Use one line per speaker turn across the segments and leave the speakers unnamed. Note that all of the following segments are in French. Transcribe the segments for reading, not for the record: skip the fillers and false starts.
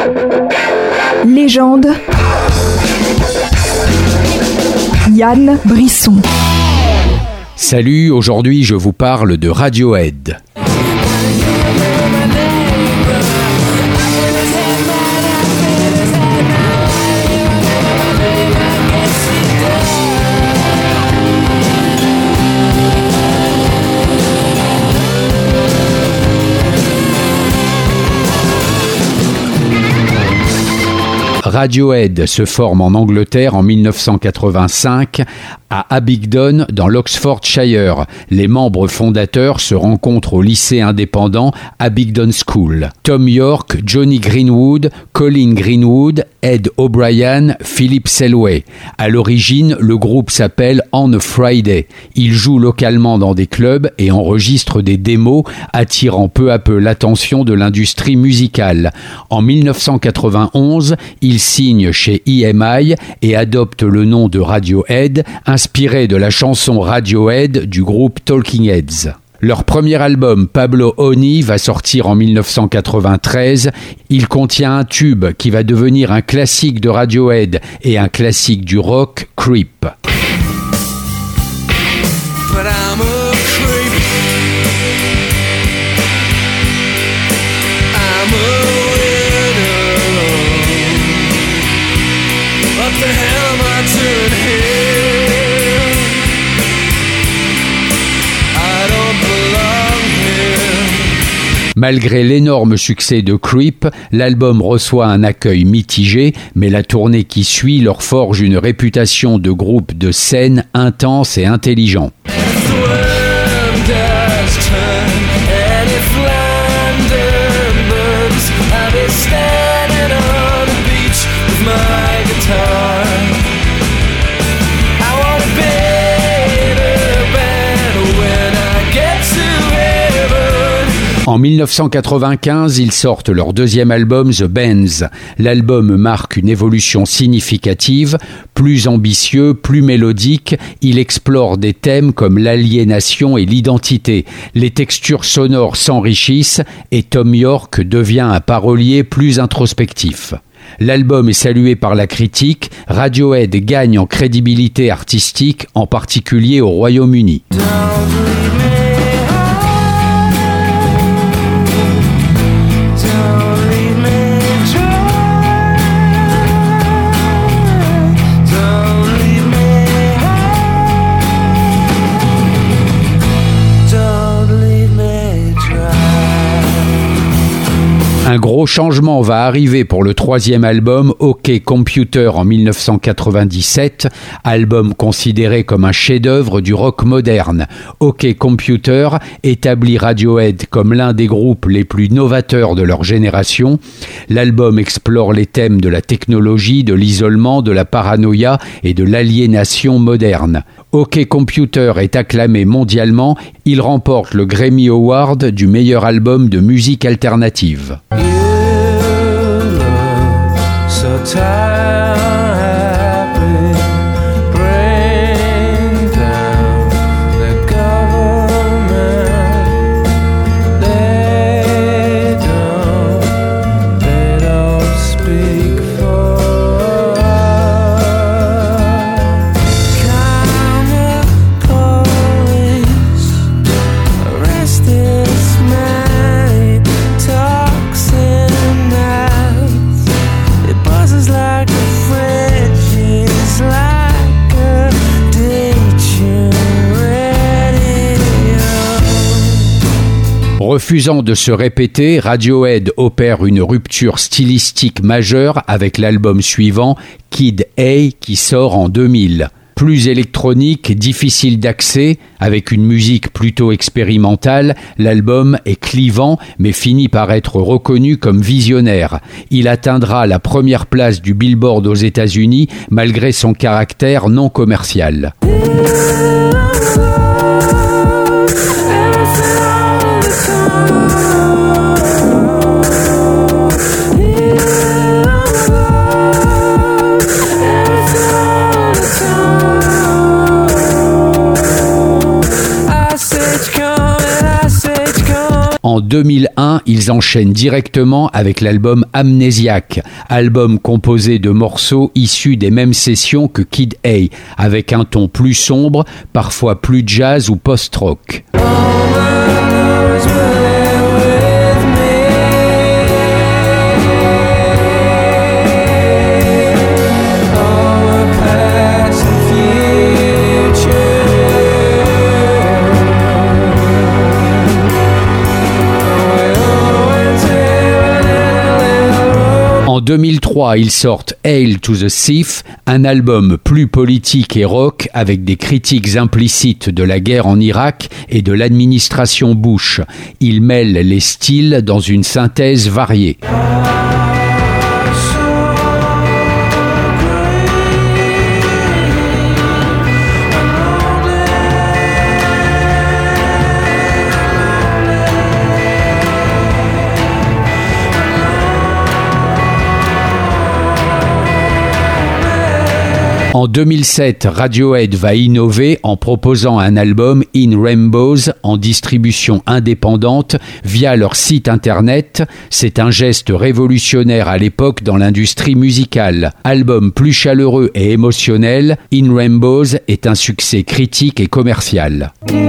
Légende. Yann Brisson.
Salut, aujourd'hui je vous parle de Radiohead. Radiohead se forme en Angleterre en 1985 à Abingdon dans l'Oxfordshire. Les membres fondateurs se rencontrent au lycée indépendant Abingdon School. Tom York, Johnny Greenwood, Colin Greenwood, Ed O'Brien, Philip Selway. À l'origine, le groupe s'appelle On a Friday. Ils jouent localement dans des clubs et enregistrent des démos, attirant peu à peu l'attention de l'industrie musicale. En 1991, ils signent chez EMI et adoptent le nom de Radiohead, inspiré de la chanson Radiohead du groupe Talking Heads. Leur premier album, Pablo Honey, va sortir en 1993. Il contient un tube qui va devenir un classique de Radiohead et un classique du rock, Creep. Malgré l'énorme succès de Creep, l'album reçoit un accueil mitigé, mais la tournée qui suit leur forge une réputation de groupe de scène intense et intelligent. En 1995, ils sortent leur deuxième album, The Bends. L'album marque une évolution significative, plus ambitieux, plus mélodique. Il explore des thèmes comme l'aliénation et l'identité. Les textures sonores s'enrichissent et Tom York devient un parolier plus introspectif. L'album est salué par la critique. Radiohead gagne en crédibilité artistique, en particulier au Royaume-Uni. Un gros changement va arriver pour le troisième album, OK Computer, en 1997, album considéré comme un chef-d'œuvre du rock moderne. OK Computer établit Radiohead comme l'un des groupes les plus novateurs de leur génération. L'album explore les thèmes de la technologie, de l'isolement, de la paranoïa et de l'aliénation moderne. OK Computer est acclamé mondialement. Il remporte le Grammy Award du meilleur album de musique alternative. Refusant de se répéter, Radiohead opère une rupture stylistique majeure avec l'album suivant, Kid A, qui sort en 2000. Plus électronique, difficile d'accès, avec une musique plutôt expérimentale, l'album est clivant mais finit par être reconnu comme visionnaire. Il atteindra la première place du Billboard aux États-Unis malgré son caractère non commercial. En 2001, ils enchaînent directement avec l'album Amnesiac, album composé de morceaux issus des mêmes sessions que Kid A, avec un ton plus sombre, parfois plus jazz ou post-rock. En 2003, ils sortent Hail to the Thief, un album plus politique et rock avec des critiques implicites de la guerre en Irak et de l'administration Bush. Ils mêlent les styles dans une synthèse variée. En 2007, Radiohead va innover en proposant un album In Rainbows en distribution indépendante via leur site internet. C'est un geste révolutionnaire à l'époque dans l'industrie musicale. Album plus chaleureux et émotionnel, In Rainbows est un succès critique et commercial.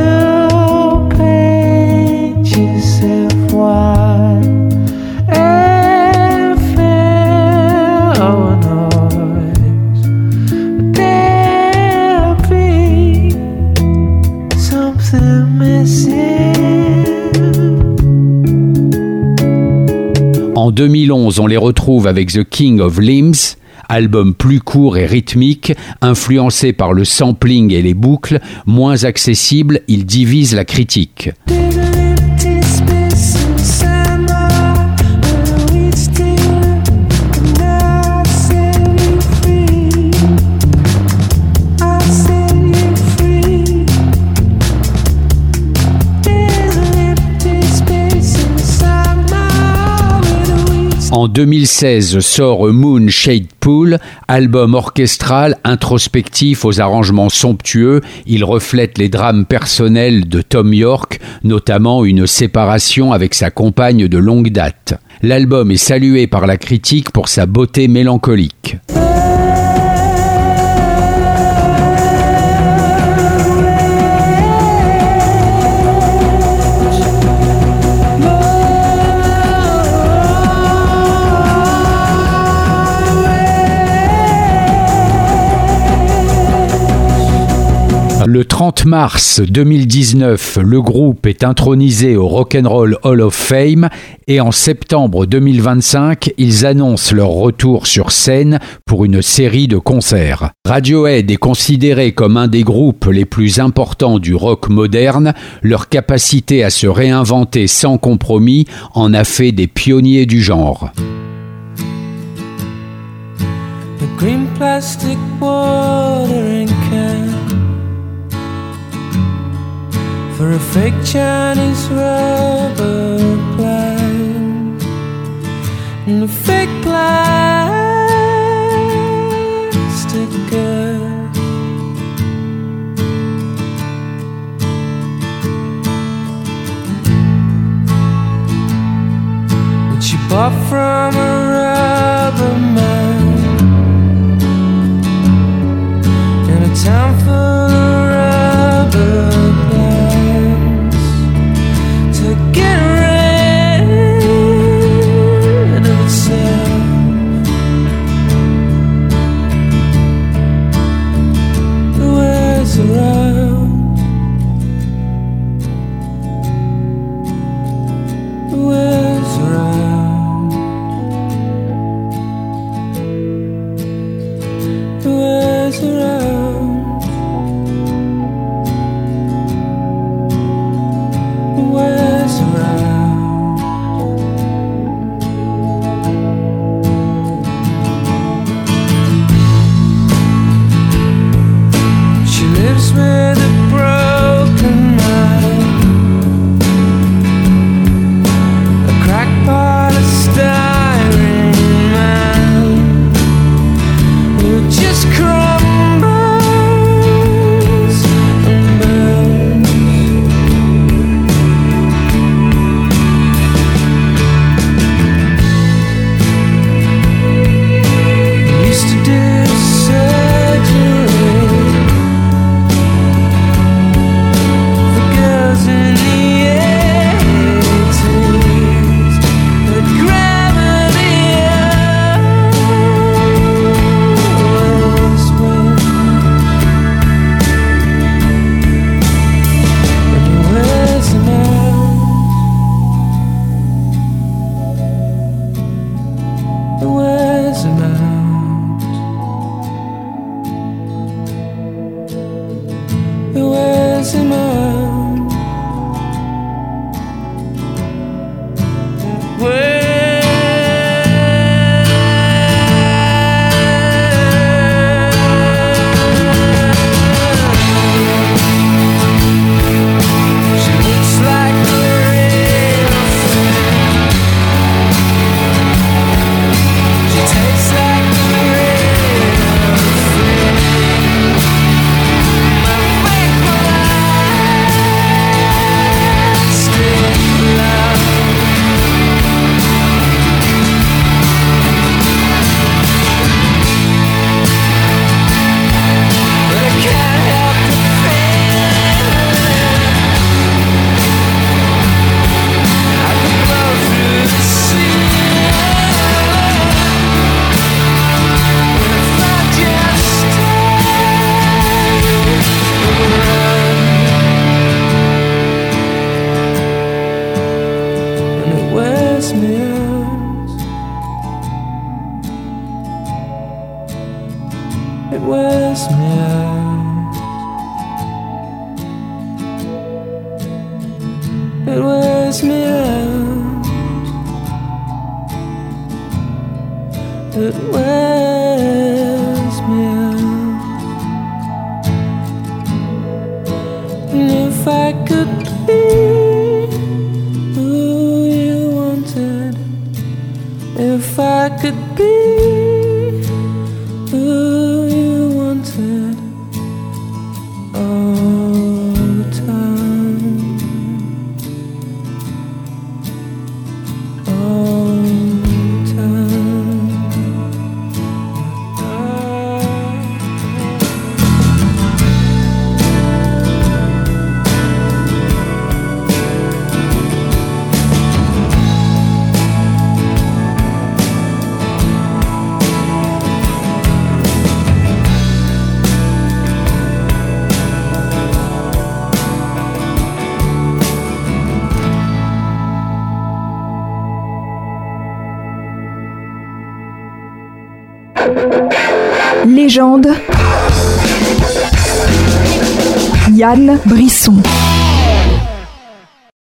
En 2011, on les retrouve avec The King of Limbs, album plus court et rythmique, influencé par le sampling et les boucles, moins accessible, il divise la critique. En 2016 sort A Moon Shade Pool, album orchestral introspectif aux arrangements somptueux. Il reflète les drames personnels de Tom York, notamment une séparation avec sa compagne de longue date. L'album est salué par la critique pour sa beauté mélancolique. Le 30 mars 2019, le groupe est intronisé au Rock'n'Roll Hall of Fame et en septembre 2025, ils annoncent leur retour sur scène pour une série de concerts. Radiohead est considéré comme un des groupes les plus importants du rock moderne. Leur capacité à se réinventer sans compromis en a fait des pionniers du genre.
The green plastic watering can for a fake Chinese rubber plant and a fake plastic girl. Which she bought from a rubber man in a town full of rubber. wears him out. It wears him out. It wears
Légende. Yann Brisson.